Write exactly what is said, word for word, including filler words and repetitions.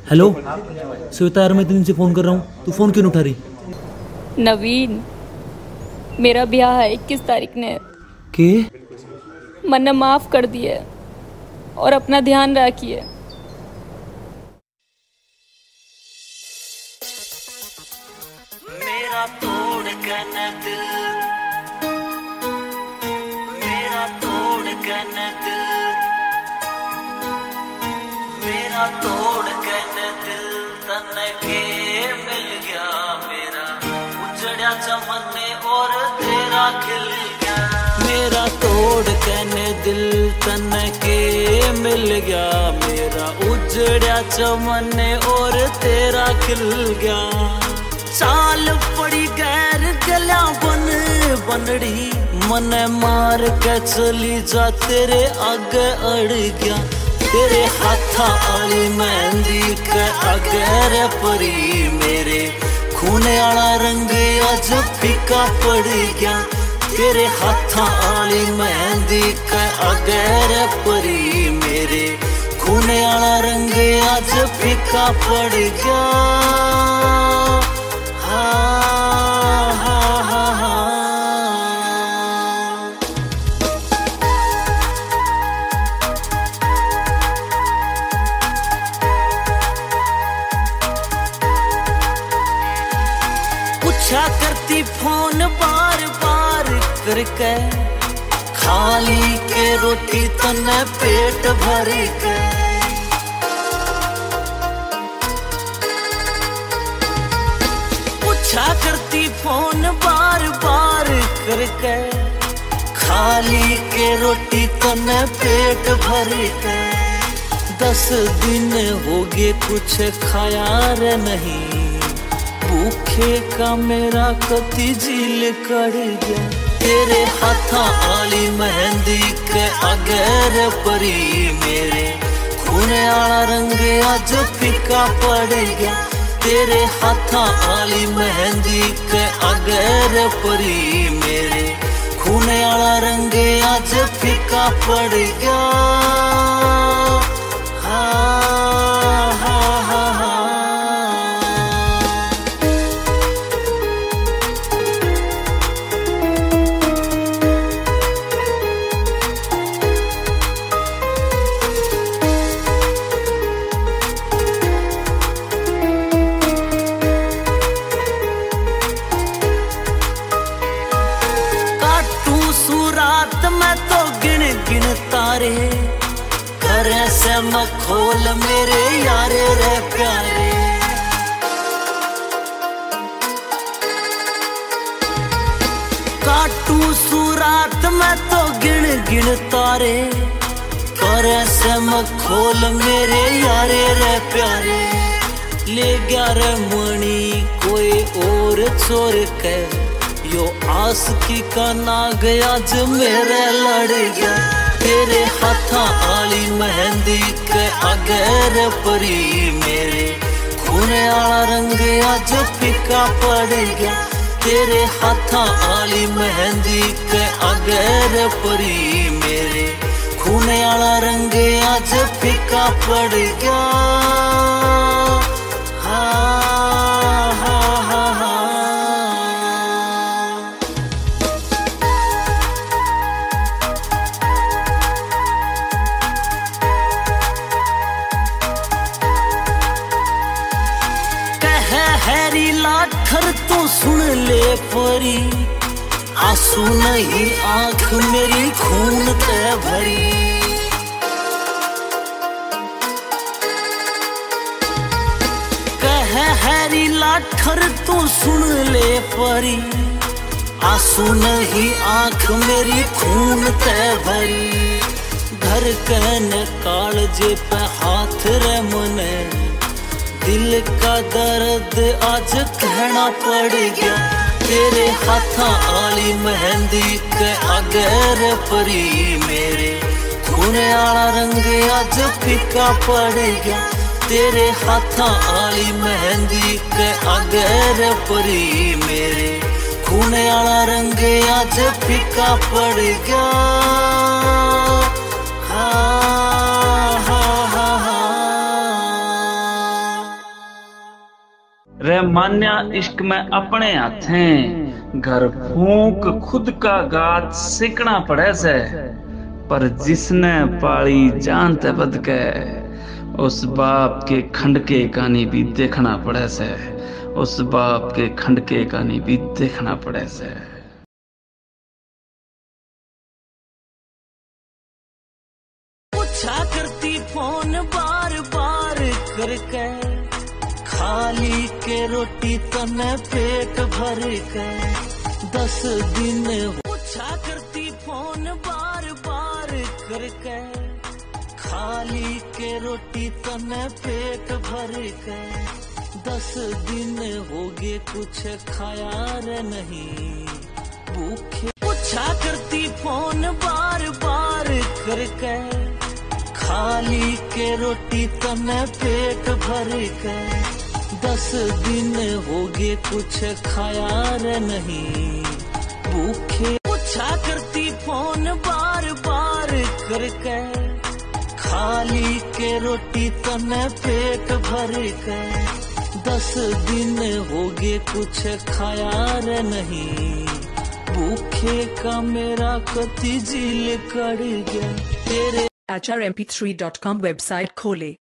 Hello Shweta यार, मैं इतने दिन से फ़ोन कर रहा हूँ, तू फ़ोन क्यों नहीं उठा रही? नवीन, मेरा ब्याह है इक्कीस तारीख ने। के? मैंने माफ़ कर दिए और अपना ध्यान रखिए। मेरा तोड़ के न दिल, मेरा तोड़ के न दिल, मेरा तोड़ के न दिल तन्ने के मिल गया। मेरा उजड़ा चमन और तेरा खिल गया। मेरा तोड़ के न दिल तन्ने के मिल गया। मेरा उजड़ा चमन और तेरा खिल गया। चाल पड़ी गैर गला बन बनड़ी, मन मार के चली जा तेरे आगे अड़ गया। तेरे हाथा आली मेहंदी के आगे रे परी, मेरे खूने आला रंग आज फीका पड़ गया। तेरे हाथा आली मेहंदी के आगे रे परी, मेरे खूने आला रंग आज फीका पड़ गया। पूछा करती फोन बार बार करके, खाली के रोटी तने पेट भर के। पूछा करती फोन बार बार करके, खाली के रोटी तने पेट भर के। दस दिन हो गए कुछ खाया रे नहीं, भूखे का मेरा कति झील कर गया। तेरे हाथा आली मेहंदी के आगे रे परी, मेरे खूने आला रंग आज फीका पड़ गया। तेरे हाथा आली मेहंदी के आगे रे परी, मेरे खूने आला रंग आज फीका पड़ गया। मैं तो गिन गिन तारे करे से मखोल मेरे यारे रे प्यारे। काटू सुरात मैं तो गिन गिन तारे करे से मखोल मेरे यारे रे प्यारे। ले गया रे मणि कोई और चोर के, यो आस की का नाग आज मेरे लड़ गया। तेरे हाथा आली मेहंदी के आगे रे परी, मेरे खूने आला रंग आज फीका पड़ गया। तेरे हाथा आली मेहंदी के आगे रे परी, मेरे खूने आला रंग आज फीका पड़ गया। हैरी लाठर तू सुन ले परी, आंसू नहीं आंख मेरी खून ते भरी। कह हैरी लाठर तू सुन ले परी, आंसू नहीं आंख मेरी खून ते भरी। घर कहन कालजे पे हाथ रे मने, दिल का दर्द आज कहना पड़ गया। तेरे हाथा आली मेहंदी के आगे रे परी, मेरे खूने आला रंग आज फीका पड़ गया। तेरे हाथा आली मेहंदी के आगे रे परी, मेरे खूने आला रंग आज फीका पड़ गया। हाँ हाँ हाँ हाँ। रे मान्या इश्क में अपने हाथें, घर फूंक खुद का गात सीखना पड़े से, पर जिसने पाली जान ते बद के, उस बाप के खंडके कहानी भी देखना पड़े से, उस बाप के खंडके कहानी भी देखना पड़े से। पूछा करती फोन बार बार करके, खाली के रोटी तने पेट भर के, दस दिन पूछा करती फोन बार बार करके, खाली के रोटी तने पेट भर के, दस दिन हो गए कुछ खाया रे नहीं भूखे। पूछा करती फोन बार बार करके, खाली के रोटी तने पेट भर के, दस दिन हो गए कुछ खाया रे नहीं भूखे। पूछा करती फोन बार बार करके, खाली के रोटी तने पेट भर के, दस दिन हो गए कुछ खाया रे नहीं भूखे का मेरा कति जिल कर गया तेरे। H R M P three dot com website खोले।